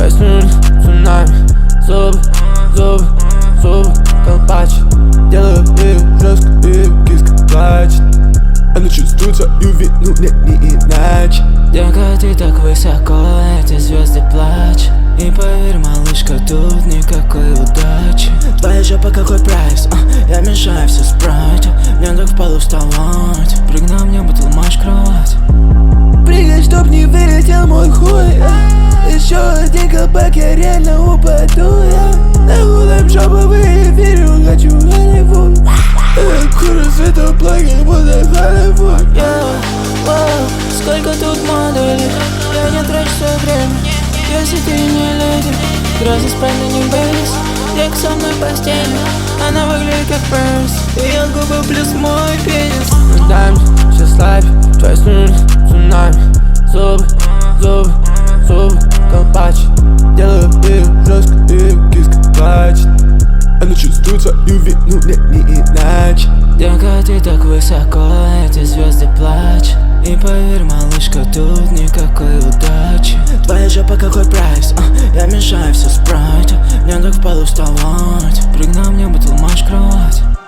Кайфуем цунами, зубы, зубы, зубы, колпачит. Делаю их жестко, и киска плачет. Она чувствует свою вину, нет, не иначе. Детка, ты так высоко, эти звезды плачут. И поверь, малышка, тут никакой удачи. Твоя жопа какой прайс, я мешаю все спрайт. Мне так в полу вставать. Прыгна мне бутылмаш кровать. Прыгай, чтоб не вылетел мой хуй. Еще один колпак, я реально упаду. Нахуй жопу в эфире, хочу Голливуд. Курю светоплаги, будто Голливуд. Сколько тут моделей, я не трачу свое время. Если ты не леди, грозы спальни не бейс. Девка со мной в постели, она выглядит как Пэрис. Ее губы плюс мой пенис. Дайм, все слайп, кайфуем цунами. Зубы, зубы, зубы, колпачит. Делаю их жестко, и киска плачет. Она чувствует свою вину, нет, не иначе. Детка, ты так высоко, эти звезды плачут. И поверь, малышка, тут никакой удачи. Твоя жопа какой прайс, я мешаю все спрайт. Мне так в полу вставать. Прыгна мне бутылмаш кровать.